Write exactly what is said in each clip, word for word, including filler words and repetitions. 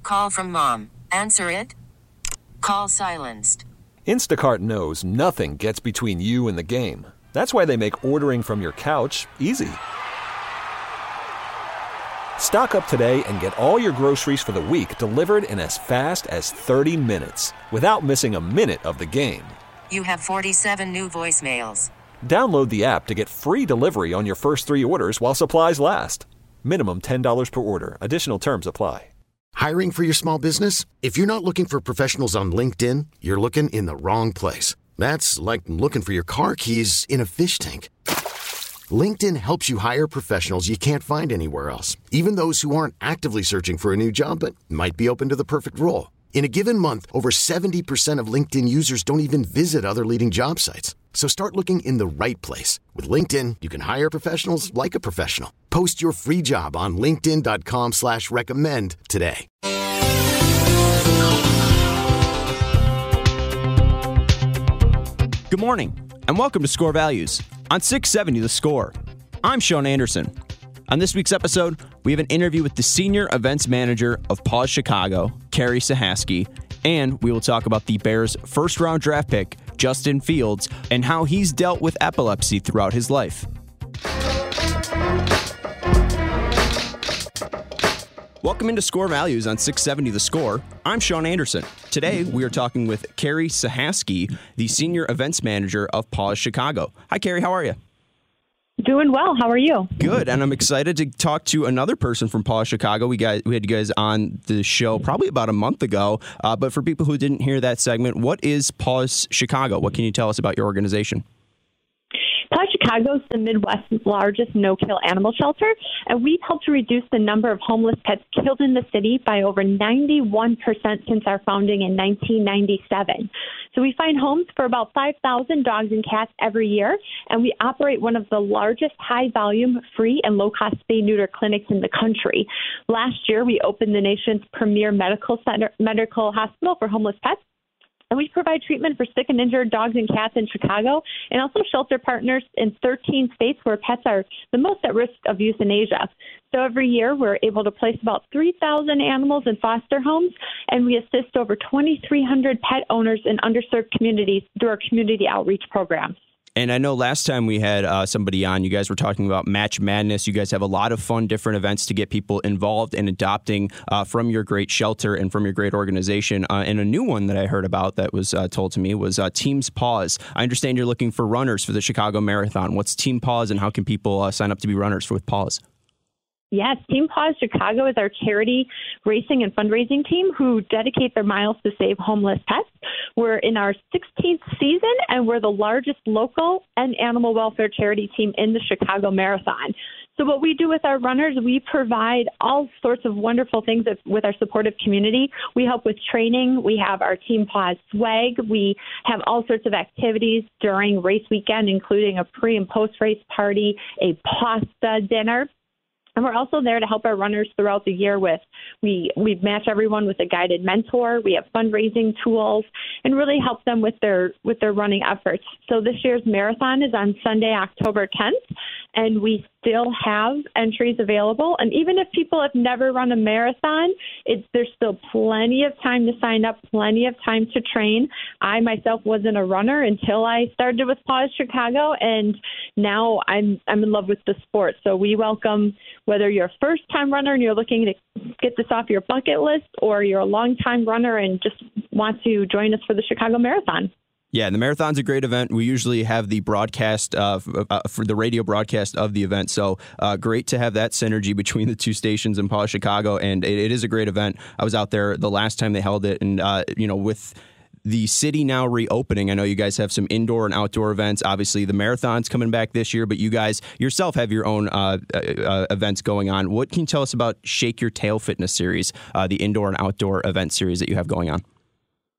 Call from mom. Answer it. Call silenced. Instacart knows nothing gets between you and the game. That's why they make ordering from your couch easy. Stock up today and get all your groceries for the week delivered in as fast as thirty minutes without missing a minute of the game. You have forty-seven new voicemails. Download the app to get free delivery on your first three orders while supplies last. Minimum ten dollars per order. Additional terms apply. Hiring for your small business? If you're not looking for professionals on LinkedIn, you're looking in the wrong place. That's like looking for your car keys in a fish tank. LinkedIn helps you hire professionals you can't find anywhere else, even those who aren't actively searching for a new job but might be open to the perfect role. In a given month, over seventy percent of LinkedIn users don't even visit other leading job sites. So start looking in the right place. With LinkedIn, you can hire professionals like a professional. Post your free job on linkedin.com slash recommend today. Good morning, and welcome to Score Values on six seventy The Score. I'm Sean Anderson. On this week's episode, we have an interview with the Senior Events Manager of Paws Chicago, Carrie Sahaski, and we will talk about the Bears' first-round draft pick, Justin Fields, and how he's dealt with epilepsy throughout his life. Welcome into Score Values on six seventy The Score. I'm Sean Anderson. Today, we are talking with Carrie Sahaski, the Senior Events Manager of Paws Chicago. Hi, Carrie. How are you? Doing well. How are you? Good, and I'm excited to talk to another person from Paws Chicago. We got we had you guys on the show probably about a month ago, uh, but for people who didn't hear that segment, what is Paws Chicago? What can you tell us about your organization? Paws Chicago is the Midwest's largest no-kill animal shelter, and we've helped to reduce the number of homeless pets killed in the city by over ninety-one percent since our founding in nineteen ninety-seven. So we find homes for about five thousand dogs and cats every year, and we operate one of the largest high-volume, free, and low-cost spay-neuter clinics in the country. Last year, we opened the nation's premier medical center, medical hospital for homeless pets. And we provide treatment for sick and injured dogs and cats in Chicago, and also shelter partners in thirteen states where pets are the most at risk of euthanasia. So every year, we're able to place about three thousand animals in foster homes, and we assist over twenty-three hundred pet owners in underserved communities through our community outreach programs. And I know last time we had uh, somebody on, you guys were talking about Match Madness. You guys have a lot of fun, different events to get people involved in adopting uh, from your great shelter and from your great organization. Uh, and a new one that I heard about that was uh, told to me was uh, Teams Paws. I understand you're looking for runners for the Chicago Marathon. What's Team Paws, and how can people uh, sign up to be runners for with Paws? Yes, Team Paws Chicago is our charity racing and fundraising team who dedicate their miles to save homeless pets. We're in our sixteenth season, and we're the largest local and animal welfare charity team in the Chicago Marathon. So what we do with our runners, we provide all sorts of wonderful things with our supportive community. We help with training. We have our Team Paws swag. We have all sorts of activities during race weekend, including a pre- and post-race party, a pasta dinner. And we're also there to help our runners throughout the year with, we, we match everyone with a guided mentor. We have fundraising tools and really help them with their, with their running efforts. So this year's marathon is on Sunday, October tenth, and we still have entries available. And even if people have never run a marathon, it's, there's still plenty of time to sign up, plenty of time to train. I myself wasn't a runner until I started with Paws Chicago, and now I'm I'm in love with the sport. So we welcome whether you're a first-time runner and you're looking to get this off your bucket list, or you're a long-time runner and just want to join us for the Chicago Marathon. Yeah, the marathon's a great event. We usually have the broadcast uh, uh, for the radio broadcast of the event. So uh, great to have that synergy between the two stations in Paws Chicago. And it, it is a great event. I was out there the last time they held it. And, uh, you know, with the city now reopening, I know you guys have some indoor and outdoor events. Obviously, the marathon's coming back this year, but you guys yourself have your own uh, uh, events going on. What can you tell us about Shake Your Tail Fitness Series, uh, the indoor and outdoor event series that you have going on?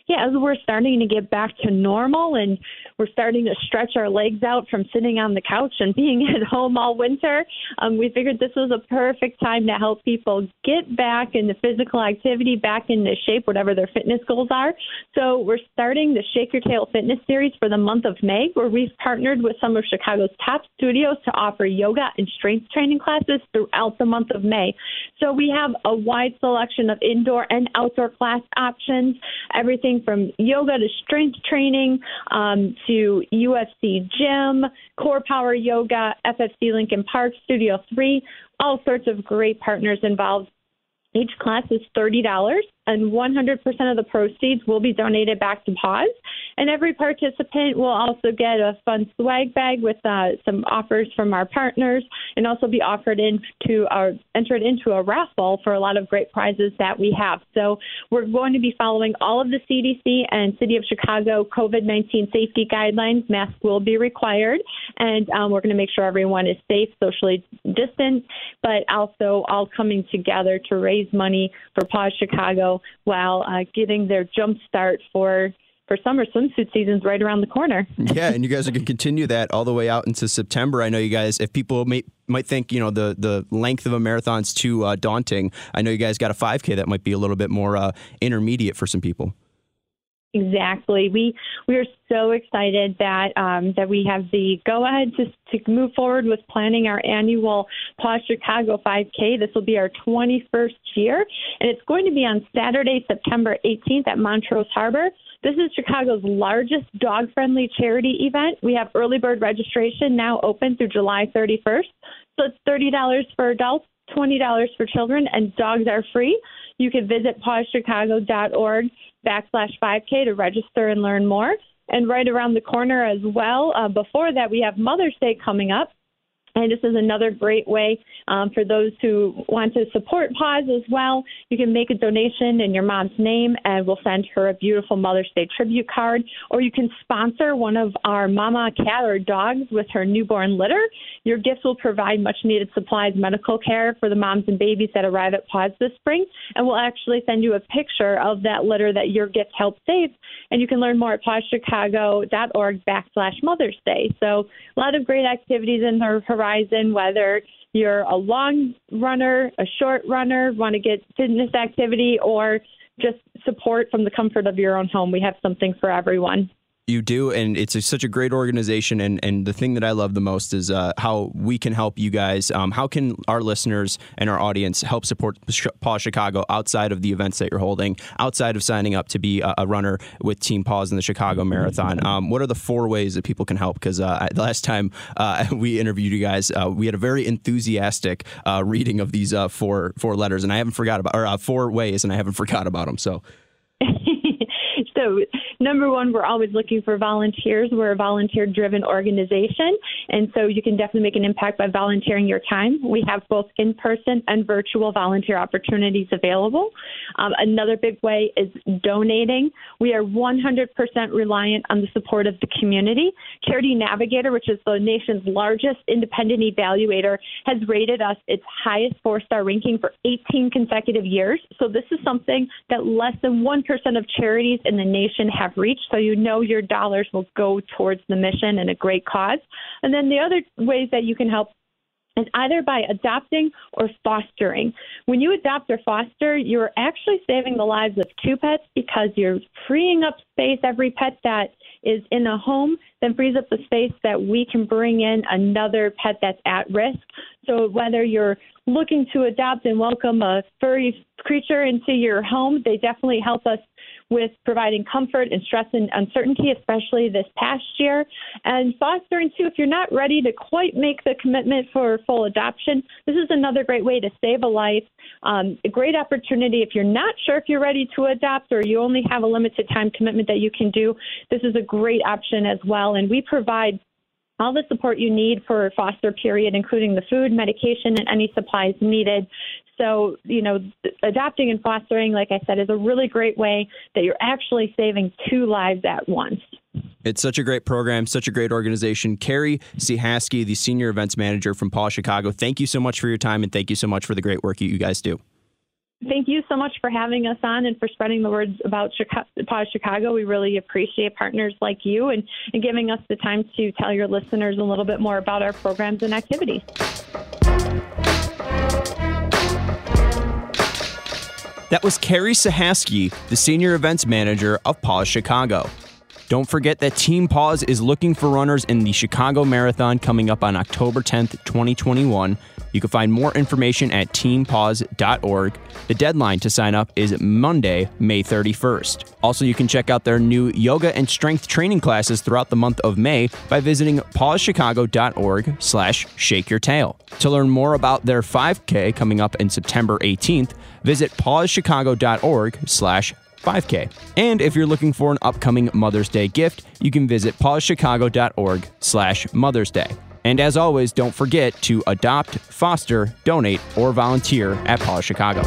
yeah, as we're starting to get back to normal and we're starting to stretch our legs out from sitting on the couch and being at home all winter, um, we figured this was a perfect time to help people get back into physical activity, back into shape, whatever their fitness goals are. So we're starting the Shake Your Tail Fitness Series for the month of May, where we've partnered with some of Chicago's top studios to offer yoga and strength training classes throughout the month of May. So we have a wide selection of indoor and outdoor class options, everything from yoga to strength training um, to U F C gym, core power yoga, F F C Lincoln Park, Studio three, all sorts of great partners involved. Each class is thirty dollars, and one hundred percent of the proceeds will be donated back to Paws. And every participant will also get a fun swag bag with uh, some offers from our partners, and also be offered into our entered into a raffle for a lot of great prizes that we have. So we're going to be following all of the C D C and City of Chicago COVID nineteen safety guidelines. Masks will be required, and um, we're going to make sure everyone is safe, socially distant, but also all coming together to raise money for Paws Chicago while uh, getting their jump start for for summer swimsuit season's right around the corner. Yeah, and you guys are going to continue that all the way out into September. I know you guys, if people may, might think, you know, the, the length of a marathon's too uh, daunting, I know you guys got a five K that might be a little bit more uh, intermediate for some people. Exactly. We we are so excited that um, that we have the go ahead to to move forward with planning our annual Paws Chicago five K. This will be our twenty-first year, and it's going to be on Saturday, September eighteenth at Montrose Harbor. This is Chicago's largest dog-friendly charity event. We have early bird registration now open through July thirty-first. So it's thirty dollars for adults, twenty dollars for children, and dogs are free. You can visit paws chicago dot org backslash five K to register and learn more. And right around the corner as well, uh, before that, we have Mother's Day coming up. And this is another great way um, for those who want to support Paws as well. You can make a donation in your mom's name, and we'll send her a beautiful Mother's Day tribute card. Or you can sponsor one of our mama cat or dogs with her newborn litter. Your gifts will provide much-needed supplies, medical care for the moms and babies that arrive at Paws this spring. And we'll actually send you a picture of that litter that your gift helped save. And you can learn more at paws chicago dot org backslash Mother's Day. So a lot of great activities in the horizon, whether you're a long runner, a short runner, want to get fitness activity, or just support from the comfort of your own home. We have something for everyone. You do, and it's a, such a great organization, and, and the thing that I love the most is uh, how we can help you guys. Um, how can our listeners and our audience help support Paws Chicago outside of the events that you're holding, outside of signing up to be a, a runner with Team Paws in the Chicago Marathon? Um, what are the four ways that people can help? Because uh, the last time uh, we interviewed you guys, uh, we had a very enthusiastic uh, reading of these uh, four four letters, and I haven't forgot about, or uh, four ways, and I haven't forgot about them. So. So, number one, we're always looking for volunteers. We're a volunteer-driven organization, and so you can definitely make an impact by volunteering your time. We have both in-person and virtual volunteer opportunities available. Um, another big way is donating. We are one hundred percent reliant on the support of the community. Charity Navigator, which is the nation's largest independent evaluator, has rated us its highest four-star ranking for eighteen consecutive years. So this is something that less than one percent of charities in the nation have reached, so you know your dollars will go towards the mission and a great cause. And then the other ways that you can help is either by adopting or fostering. When you adopt or foster, you're actually saving the lives of two pets because you're freeing up space. Every pet that is in a home then frees up the space that we can bring in another pet that's at risk. So whether you're looking to adopt and welcome a furry creature into your home, they definitely help us with providing comfort and stress and uncertainty, especially this past year. And fostering, too, if you're not ready to quite make the commitment for full adoption, this is another great way to save a life. Um, a great opportunity if you're not sure if you're ready to adopt or you only have a limited time commitment that you can do. This is a great option as well. And we provide all the support you need for a foster period, including the food, medication, and any supplies needed. So, you know, adopting and fostering, like I said, is a really great way that you're actually saving two lives at once. It's such a great program, such a great organization. Carrie Cihaski, the Senior Events Manager from Paws Chicago, thank you so much for your time, and thank you so much for the great work you guys do. Thank you so much for having us on and for spreading the words about Chicago, Paws Chicago. We really appreciate partners like you and, and giving us the time to tell your listeners a little bit more about our programs and activities. That was Carrie Sahaski, the Senior Events Manager of Paws Chicago. Don't forget that Team Paws is looking for runners in the Chicago Marathon coming up on October tenth, twenty twenty-one. You can find more information at team paws dot org. The deadline to sign up is Monday, May thirty-first. Also, you can check out their new yoga and strength training classes throughout the month of May by visiting paws chicago dot org slash shake your tail. To learn more about their five K coming up in September eighteenth, visit paws chicago dot org slash five K. And if you're looking for an upcoming Mother's Day gift, you can visit paws chicago dot org slash Mother's Day. And as always, don't forget to adopt, foster, donate, or volunteer at Paws Chicago.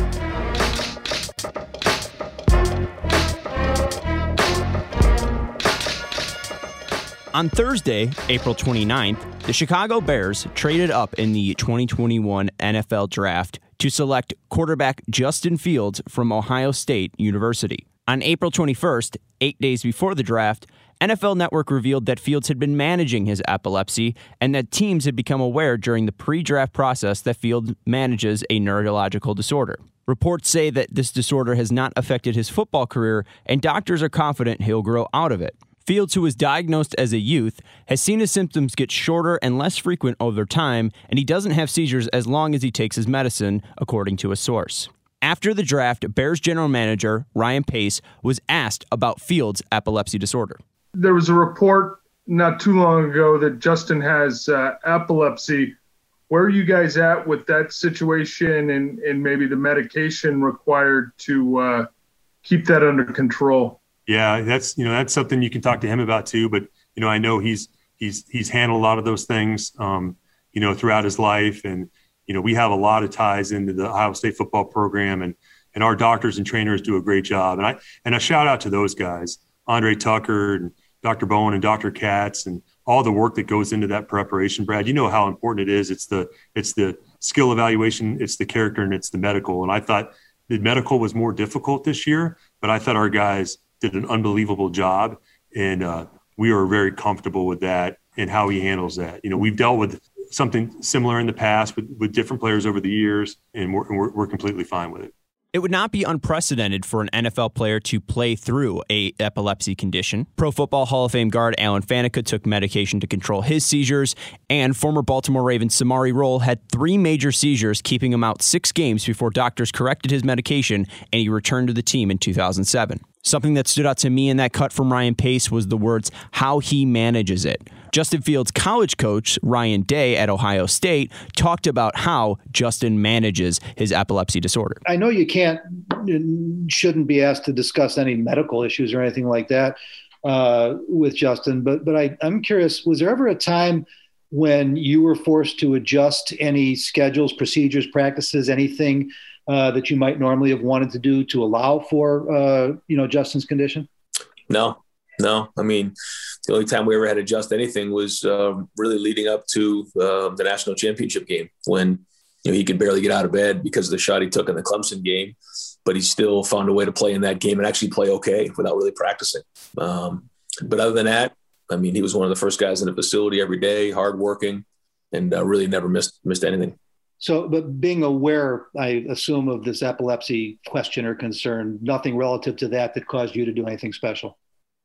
On Thursday, April twenty-ninth, the Chicago Bears traded up in the twenty twenty-one N F L Draft to select quarterback Justin Fields from Ohio State University. On April twenty-first, eight days before the draft, N F L Network revealed that Fields had been managing his epilepsy and that teams had become aware during the pre-draft process that Fields manages a neurological disorder. Reports say that this disorder has not affected his football career, and doctors are confident he'll grow out of it. Fields, who was diagnosed as a youth, has seen his symptoms get shorter and less frequent over time, and he doesn't have seizures as long as he takes his medicine, according to a source. After the draft, Bears general manager Ryan Pace was asked about Fields' epilepsy disorder. There was a report not too long ago that Justin has uh, epilepsy. Where are you guys at with that situation and, and maybe the medication required to uh, keep that under control? Yeah, that's, you know, that's something you can talk to him about too. But, you know, I know he's, he's, he's handled a lot of those things, um, you know, throughout his life. And, you know, we have a lot of ties into the Ohio State football program, and, and our doctors and trainers do a great job. And I, and a shout out to those guys, Andre Tucker and Doctor Bowen and Doctor Katz, and all the work that goes into that preparation. Brad, you know how important it is. It's the, it's the skill evaluation, it's the character, and it's the medical. And I thought the medical was more difficult this year, but I thought our guys did an unbelievable job, and uh, we are very comfortable with that and how he handles that. You know, we've dealt with something similar in the past with, with different players over the years, and we're, and we're, we're completely fine with it. It would not be unprecedented for an N F L player to play through a epilepsy condition. Pro Football Hall of Fame guard Alan Faneca took medication to control his seizures, and former Baltimore Ravens Samari Rolle had three major seizures, keeping him out six games before doctors corrected his medication and he returned to the team in two thousand seven. Something that stood out to me in that cut from Ryan Pace was the words, how he manages it. Justin Fields' college coach, Ryan Day at Ohio State, talked about how Justin manages his epilepsy disorder. I know you can't, shouldn't be asked to discuss any medical issues or anything like that uh, with Justin, but but I, I'm curious, was there ever a time when you were forced to adjust any schedules, procedures, practices, anything uh, that you might normally have wanted to do to allow for, uh, you know, Justin's condition? No, no. I mean, the only time we ever had to adjust anything was uh, really leading up to uh, the national championship game, when, you know, he could barely get out of bed because of the shot he took in the Clemson game, but he still found a way to play in that game and actually play okay without really practicing. Um, but other than that, I mean, he was one of the first guys in the facility every day, hardworking, and uh, really never missed missed anything. So, but being aware, I assume, of this epilepsy question or concern, nothing relative to that that caused you to do anything special?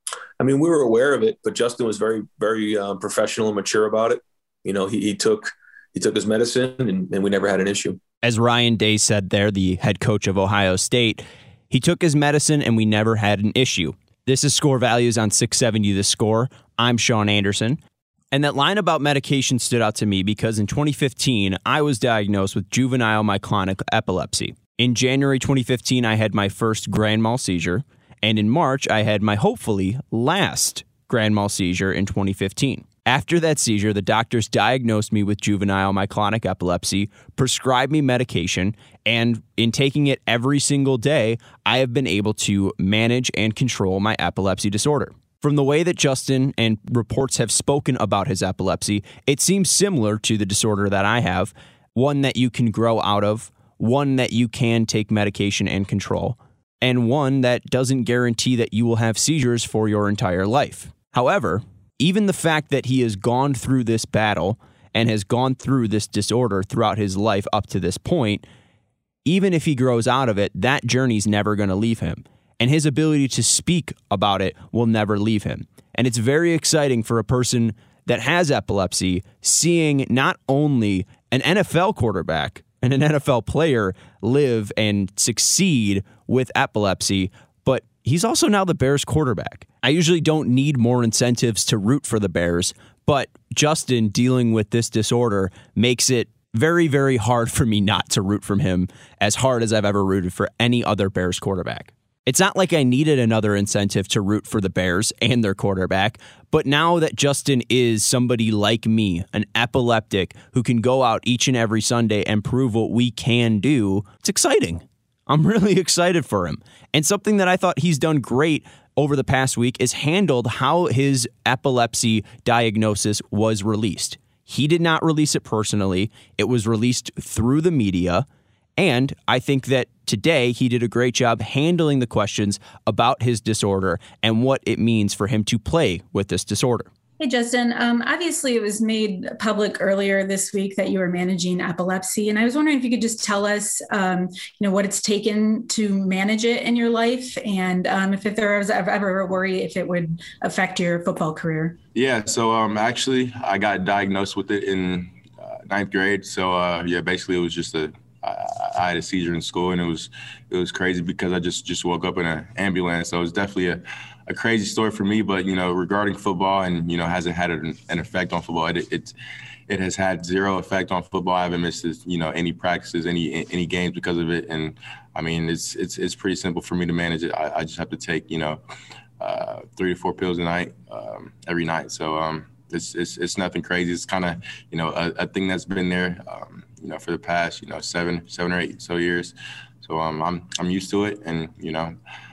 I mean, we were aware of it, but Justin was very, very um, professional and mature about it. You know, he, he took he took his medicine, and, and we never had an issue. As Ryan Day said there, the head coach of Ohio State, he took his medicine and we never had an issue. This is Score Values on six seventy The Score. I'm Sean Anderson. And that line about medication stood out to me because in twenty fifteen, I was diagnosed with juvenile myoclonic epilepsy. In January twenty fifteen, I had my first grand mal seizure. And in March, I had my hopefully last grand mal seizure in twenty fifteen. After that seizure, the doctors diagnosed me with juvenile myoclonic epilepsy, prescribed me medication, and in taking it every single day, I have been able to manage and control my epilepsy disorder. From the way that Justin and reports have spoken about his epilepsy, it seems similar to the disorder that I have, one that you can grow out of, one that you can take medication and control, and one that doesn't guarantee that you will have seizures for your entire life. However, even the fact that he has gone through this battle and has gone through this disorder throughout his life up to this point, even if he grows out of it, that journey's never going to leave him. And his ability to speak about it will never leave him. And it's very exciting for a person that has epilepsy, seeing not only an N F L quarterback and an N F L player live and succeed with epilepsy, but he's also now the Bears quarterback. I usually don't need more incentives to root for the Bears, but Justin dealing with this disorder makes it very, very hard for me not to root for him as hard as I've ever rooted for any other Bears quarterback. It's not like I needed another incentive to root for the Bears and their quarterback, but now that Justin is somebody like me, an epileptic who can go out each and every Sunday and prove what we can do, it's exciting. I'm really excited for him. And something that I thought he's done great over the past week is handled how his epilepsy diagnosis was released. He did not release it personally. It was released through the media. And I think that today he did a great job handling the questions about his disorder and what it means for him to play with this disorder. Hey, Justin. Um, obviously, it was made public earlier this week that you were managing epilepsy. And I was wondering if you could just tell us, um, you know, what it's taken to manage it in your life, and um, if, if there was ever a worry if it would affect your football career. Yeah. So um, actually, I got diagnosed with it in uh, ninth grade. So, uh, yeah, basically it was just a I had a seizure in school, and it was it was crazy because I just, just woke up in an ambulance. So it was definitely a, a crazy story for me. But, you know, regarding football and, you know, hasn't had an, an effect on football. It, it it has had zero effect on football. I haven't missed, you know, any practices, any any games because of it. And, I mean, it's it's it's pretty simple for me to manage it. I, I just have to take, you know, uh, three to four pills a night um, every night. So um, it's, it's, it's nothing crazy. It's kind of, you know, a, a thing that's been there um, you know, for the past, you know, seven, seven or eight so years. So um, I'm I'm used to it, and you know,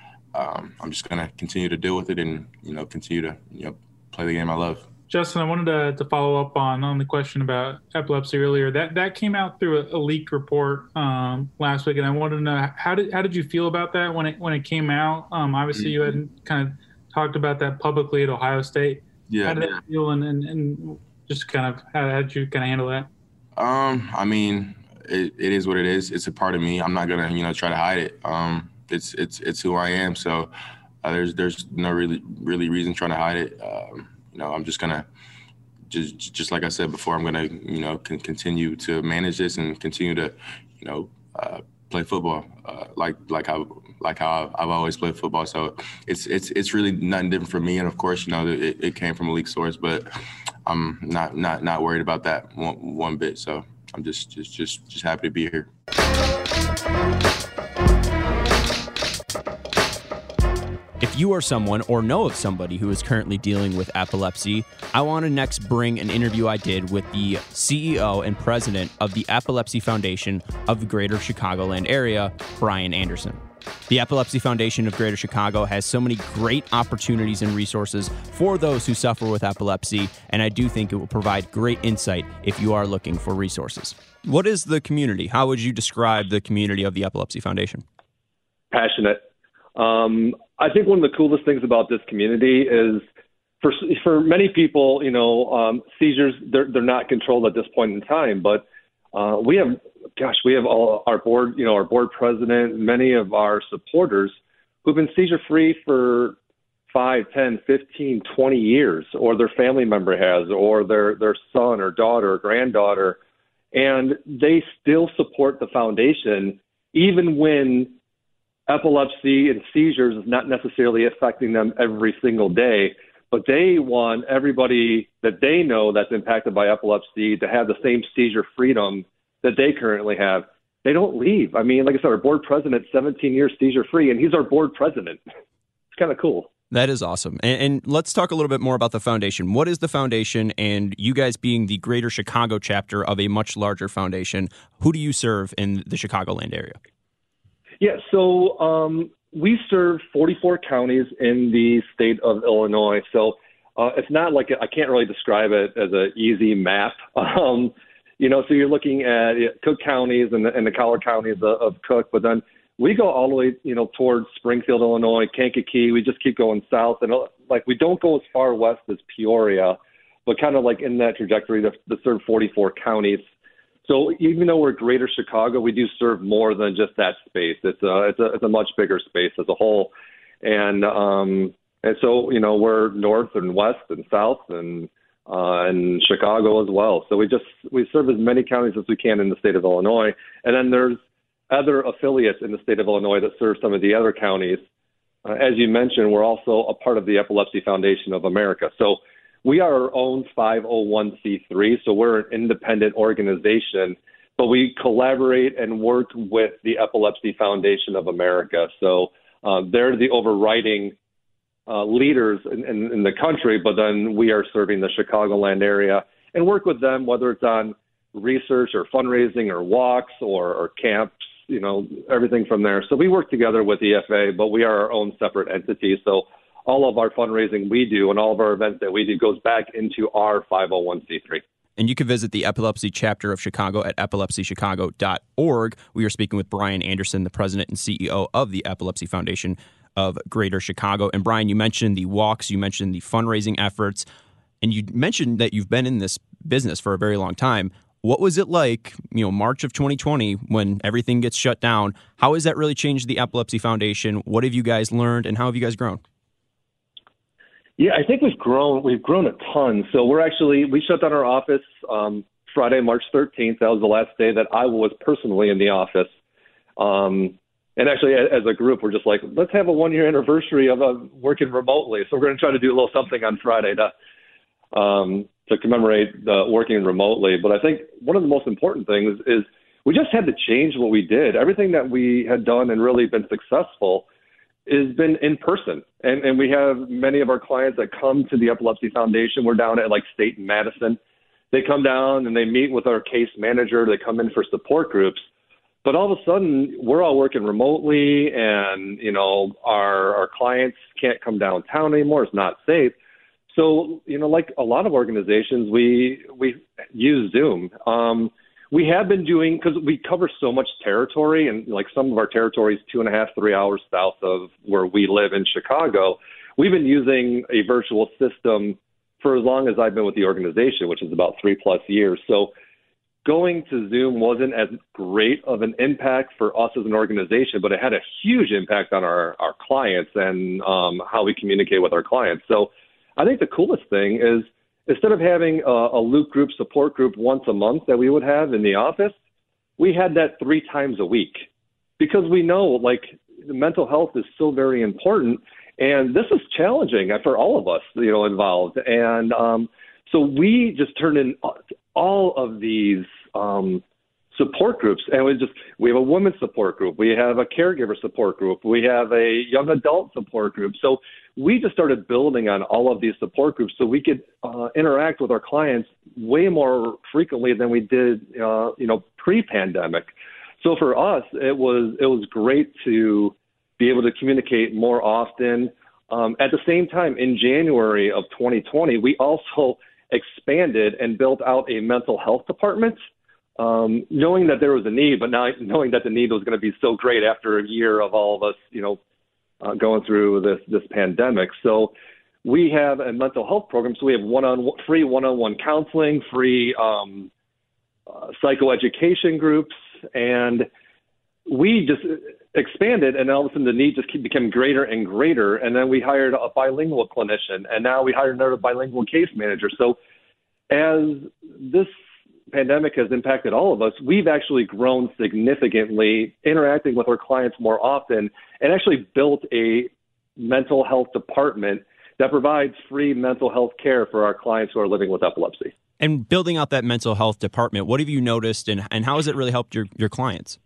um, I'm just gonna continue to deal with it, and you know, continue to you know play the game I love. Justin, I wanted to, to follow up on on the question about epilepsy earlier. That that came out through a, a leaked report um, last week, and I wanted to know how did how did you feel about that when it when it came out? Um, obviously, mm-hmm. you hadn't kind of talked about that publicly at Ohio State. Yeah. How did yeah. that feel, and, and, and just kind of how, how did you kind of handle that? Um, I mean, it, it is what it is. It's a part of me. I'm not gonna, you know, try to hide it. Um, it's it's it's who I am. So uh, there's there's no really really reason trying to hide it. Um, you know, I'm just gonna just just like I said before, I'm gonna you know can continue to manage this and continue to you know uh, play football uh, like like how like how I've always played football. So it's it's it's really nothing different for me. And of course, you know, it, it came from a leaked source, but I'm not not not worried about that one, one bit. So I'm just just just just happy to be here. If you are someone or know of somebody who is currently dealing with epilepsy, I want to next bring an interview I did with the C E O and president of the Epilepsy Foundation of the Greater Chicagoland area, Brian Anderson. The Epilepsy Foundation of Greater Chicago has so many great opportunities and resources for those who suffer with epilepsy, and I do think it will provide great insight if you are looking for resources. What is the community? How would you describe the community of the Epilepsy Foundation? Passionate. Um, I think one of the coolest things about this community is for for many people, you know, um, seizures, they're, they're not controlled at this point in time, but uh, we have Gosh, we have all our board, you know, our board president, many of our supporters who've been seizure-free for five, ten, fifteen, twenty years, or their family member has, or their, their son or daughter or granddaughter, and they still support the foundation even when epilepsy and seizures is not necessarily affecting them every single day. But they want everybody that they know that's impacted by epilepsy to have the same seizure freedom that they currently have. They don't leave. I mean, like I said, our board president, seventeen years seizure free, and he's our board president. It's kind of cool. That is awesome. And, and let's talk a little bit more about the foundation. What is the foundation, and you guys being the Greater Chicago chapter of a much larger foundation, who do you serve in the Chicagoland area? Yeah, so um, we serve forty-four counties in the state of Illinois. So uh, it's not like, I can't really describe it as an easy map. Um, you know, so you're looking at Cook counties and the, and the collar counties of, of Cook, but then we go all the way, you know, towards Springfield, Illinois, Kankakee. We just keep going south, and like we don't go as far west as Peoria, but kind of like in that trajectory to, to serve forty-four counties. So even though we're Greater Chicago, we do serve more than just that space. It's a it's a it's a much bigger space as a whole, and um and so you know we're north and west and south and uh, and Chicago as well. So we just we serve as many counties as we can in the state of Illinois, and then there's other affiliates in the state of Illinois that serve some of the other counties. Uh, as you mentioned, we're also a part of the Epilepsy Foundation of America. So we are our own five oh one c three, so we're an independent organization, but we collaborate and work with the Epilepsy Foundation of America. So uh, they're the overriding uh, leaders in, in, in the country, but then we are serving the Chicagoland area and work with them, whether it's on research or fundraising or walks or, or camps, you know, everything from there. So we work together with E F A, but we are our own separate entity. So all of our fundraising we do and all of our events that we do goes back into our five oh one c three. And you can visit the Epilepsy chapter of Chicago at epilepsy chicago dot org. We are speaking with Brian Anderson, the president and C E O of the Epilepsy Foundation of Greater Chicago. And Brian, you mentioned the walks, you mentioned the fundraising efforts, and you mentioned that you've been in this business for a very long time. What was it like, you know, March of twenty twenty when everything gets shut down? How has that really changed the Epilepsy Foundation? What have you guys learned, and how have you guys grown? Yeah, I think we've grown. We've grown a ton. So we're actually we shut down our office um, Friday, March thirteenth. That was the last day that I was personally in the office. Um, and actually, as a group, we're just like, let's have a one-year anniversary of uh, working remotely. So we're going to try to do a little something on Friday to. Um, to commemorate the working remotely. But I think one of the most important things is we just had to change what we did. Everything that we had done and really been successful has been in person. And, and we have many of our clients that come to the Epilepsy Foundation. We're down at like State and Madison. They come down and they meet with our case manager. They come in for support groups. But all of a sudden, we're all working remotely and, you know, our, our clients can't come downtown anymore. It's not safe. So, you know, like a lot of organizations, we we use Zoom. Um, we have been doing, because we cover so much territory, and like some of our territory is two and a half, three hours south of where we live in Chicago. We've been using a virtual system for as long as I've been with the organization, which is about three plus years. So going to Zoom wasn't as great of an impact for us as an organization, but it had a huge impact on our, our clients and um, how we communicate with our clients. So I think the coolest thing is instead of having a, a Loop group support group once a month that we would have in the office, we had that three times a week because we know like mental health is so very important. And this is challenging for all of us, you know, involved. And um, so we just turned in all of these um, support groups, and we just we have a women's support group, we have a caregiver support group, we have a young adult support group. So we just started building on all of these support groups so we could uh, interact with our clients way more frequently than we did, uh, you know, pre-pandemic. So for us, it was it was great to be able to communicate more often. Um, at the same time, in January of twenty twenty, we also expanded and built out a mental health department, um, knowing that there was a need, but not knowing that the need was going to be so great after a year of all of us, you know, uh, going through this this pandemic. So we have a mental health program. So we have one-on free one-on-one counseling, free um, uh, psychoeducation groups, and we just expanded, and all of a sudden the need just became greater and greater. And then we hired a bilingual clinician, and now we hired another bilingual case manager. So as this pandemic has impacted all of us, we've actually grown significantly, interacting with our clients more often, and actually built a mental health department that provides free mental health care for our clients who are living with epilepsy. And building out that mental health department, what have you noticed, and, and how has it really helped your, your clients?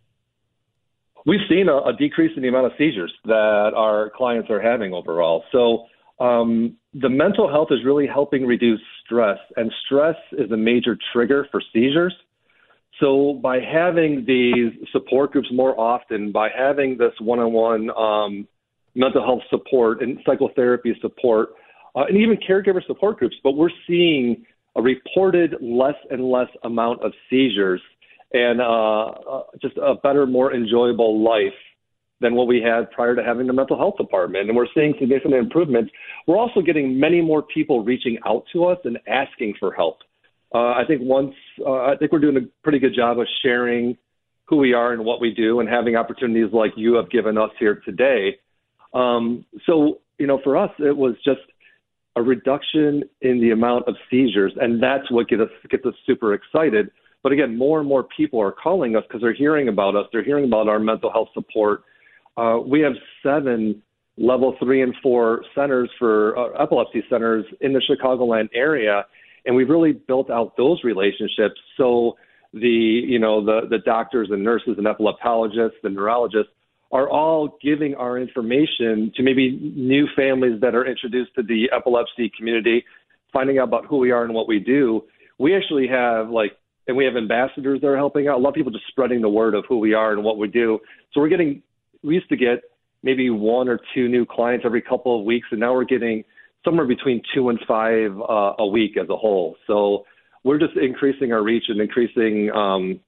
We've seen a, a decrease in the amount of seizures that our clients are having overall. So um, the mental health is really helping reduce stress, and stress is a major trigger for seizures. So by having these support groups more often, by having this one-on-one um, mental health support and psychotherapy support, uh, and even caregiver support groups, but we're seeing a reported less and less amount of seizures and uh, uh, just a better, more enjoyable life than what we had prior to having the mental health department. And we're seeing significant improvements. We're also getting many more people reaching out to us and asking for help. Uh, I think once, uh, I think we're doing a pretty good job of sharing who we are and what we do and having opportunities like you have given us here today. Um, so, you know, for us, it was just a reduction in the amount of seizures, and that's what gets us, gets us super excited. But again, more and more people are calling us because they're hearing about us. They're hearing about our mental health support. Uh, we have seven level three and four centers for uh, epilepsy centers in the Chicagoland area, and we've really built out those relationships. So the, you know, the, the doctors and nurses and epileptologists and neurologists are all giving our information to maybe new families that are introduced to the epilepsy community, finding out about who we are and what we do. We actually have like, and we have ambassadors that are helping out. A lot of people just spreading the word of who we are and what we do. So we're getting, we used to get maybe one or two new clients every couple of weeks, and now we're getting somewhere between two and five uh, a week as a whole. So we're just increasing our reach and increasing um,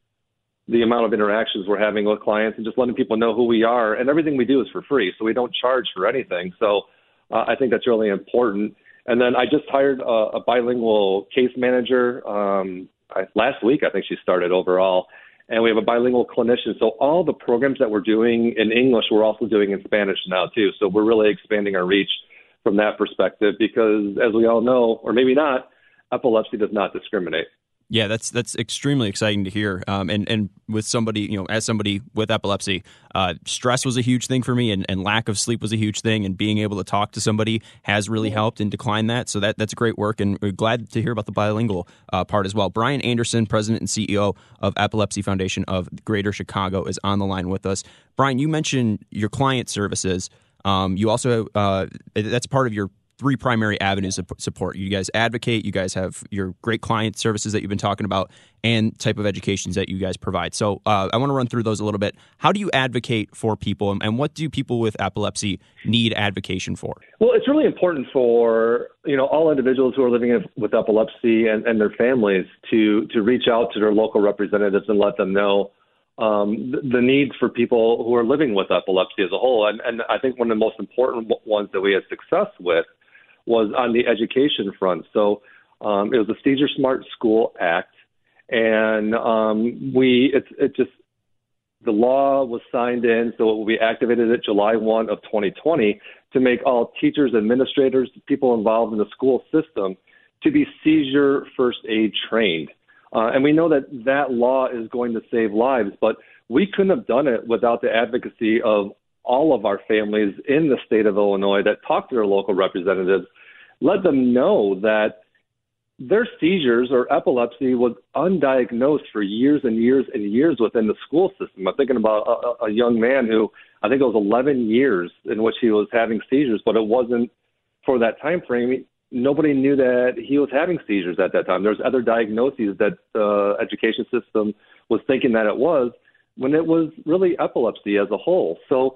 the amount of interactions we're having with clients and just letting people know who we are. And everything we do is for free, so we don't charge for anything. So uh, I think that's really important. And then I just hired a, a bilingual case manager um, I, last week. I think she started overall. And we have a bilingual clinician. So all the programs that we're doing in English, we're also doing in Spanish now too. So we're really expanding our reach from that perspective because, as we all know, or maybe not, epilepsy does not discriminate. Yeah, that's that's extremely exciting to hear. Um, and, and with somebody, you know, as somebody with epilepsy, uh, stress was a huge thing for me, and, and lack of sleep was a huge thing. And being able to talk to somebody has really helped and decline that. So that that's great work, and we're glad to hear about the bilingual uh, part as well. Brian Anderson, President and C E O of Epilepsy Foundation of Greater Chicago, is on the line with us. Brian, you mentioned your client services. Um, you also uh, that's part of your three primary avenues of support. You guys advocate, you guys have your great client services that you've been talking about, and type of educations that you guys provide. So uh, I want to run through those a little bit. How do you advocate for people, and what do people with epilepsy need advocation for? Well, it's really important for, you know, all individuals who are living with epilepsy and, and their families to to reach out to their local representatives and let them know um, the, the need for people who are living with epilepsy as a whole. And, and I think one of the most important ones that we had success with was on the education front. So um, it was the Seizure Smart School Act, and um, we it, it just the law was signed in, so it will be activated at July first of twenty twenty to make all teachers, administrators, people involved in the school system to be seizure first aid trained. Uh, and we know that that law is going to save lives, but we couldn't have done it without the advocacy of all of our families in the state of Illinois that talk to their local representatives, let them know that their seizures or epilepsy was undiagnosed for years and years and years within the school system. I'm thinking about a, a young man who I think it was eleven years in which he was having seizures, but it wasn't for that time frame. Nobody knew that he was having seizures at that time. There's other diagnoses that the education system was thinking that it was, when it was really epilepsy as a whole. So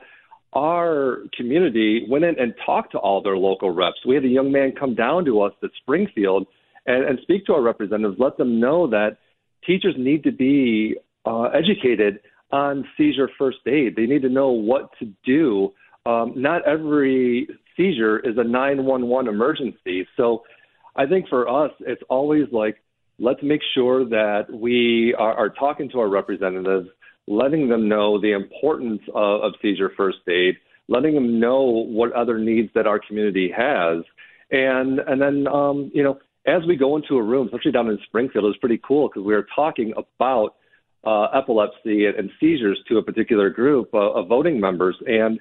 our community went in and talked to all their local reps. We had a young man come down to us at Springfield and, and speak to our representatives, let them know that teachers need to be uh, educated on seizure first aid. They need to know what to do. Um, not every seizure is a nine one one emergency. So I think for us, it's always like, let's make sure that we are, are talking to our representatives, letting them know the importance of, of seizure first aid, letting them know what other needs that our community has. And and then, um, you know, as we go into a room, especially down in Springfield, it was pretty cool because we were talking about uh, epilepsy and, and seizures to a particular group uh, of voting members. And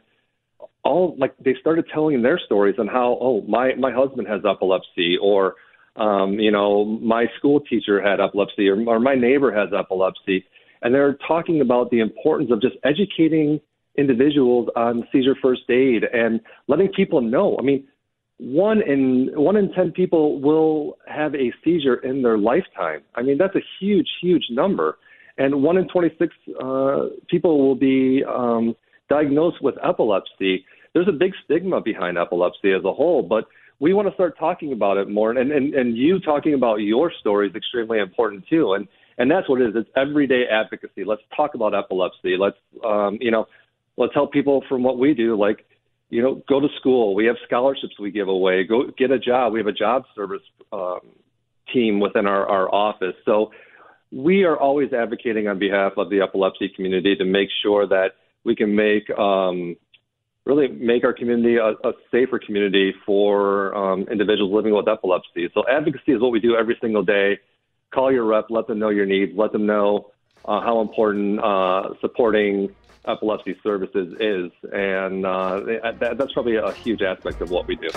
all like they started telling their stories on how, oh, my, my husband has epilepsy, or, um, you know, my school teacher had epilepsy, or, or my neighbor has epilepsy. And they're talking about the importance of just educating individuals on seizure first aid and letting people know. I mean, one in one in ten people will have a seizure in their lifetime. I mean, that's a huge, huge number. And one in twenty-six uh, people will be um, diagnosed with epilepsy. There's a big stigma behind epilepsy as a whole, but we want to start talking about it more. And, and, and you talking about your story is extremely important too. And, and that's what it is. It's everyday advocacy. Let's talk about epilepsy. Let's, um, you know, let's help people from what we do. Like, you know, go to school. We have scholarships we give away. Go get a job. We have a job service um, team within our, our office. So we are always advocating on behalf of the epilepsy community to make sure that we can make um, really make our community a, a safer community for um, individuals living with epilepsy. So advocacy is what we do every single day. Call your rep, let them know your needs, let them know uh, how important uh, supporting epilepsy services is. And uh, that, that's probably a huge aspect of what we do.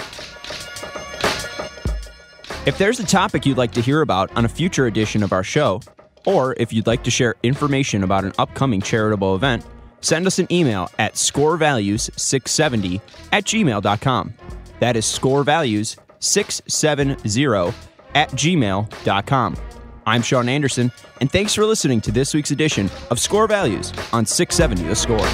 If there's a topic you'd like to hear about on a future edition of our show, or if you'd like to share information about an upcoming charitable event, send us an email at scorevalues six seventy at gmail dot com. That is scorevalues six seventy at gmail dot com. I'm Sean Anderson, and thanks for listening to this week's edition of Score Values on six seventy The Score.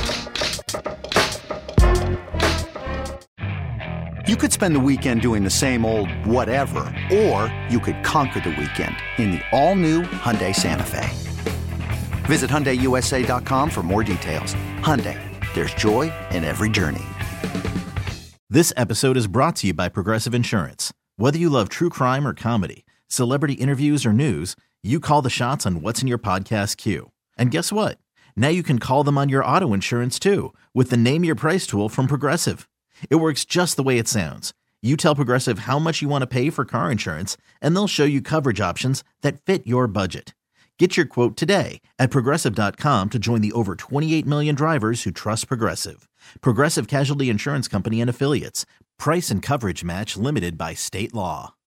You could spend the weekend doing the same old whatever, or you could conquer the weekend in the all-new Hyundai Santa Fe. Visit Hyundai U S A dot com for more details. Hyundai, there's joy in every journey. This episode is brought to you by Progressive Insurance. Whether you love true crime or comedy, celebrity interviews or news, you call the shots on what's in your podcast queue. And guess what? Now you can call them on your auto insurance too with the Name Your Price tool from Progressive. It works just the way it sounds. You tell Progressive how much you want to pay for car insurance, and they'll show you coverage options that fit your budget. Get your quote today at Progressive dot com to join the over twenty-eight million drivers who trust Progressive. Progressive Casualty Insurance Company and Affiliates. Price and coverage match limited by state law.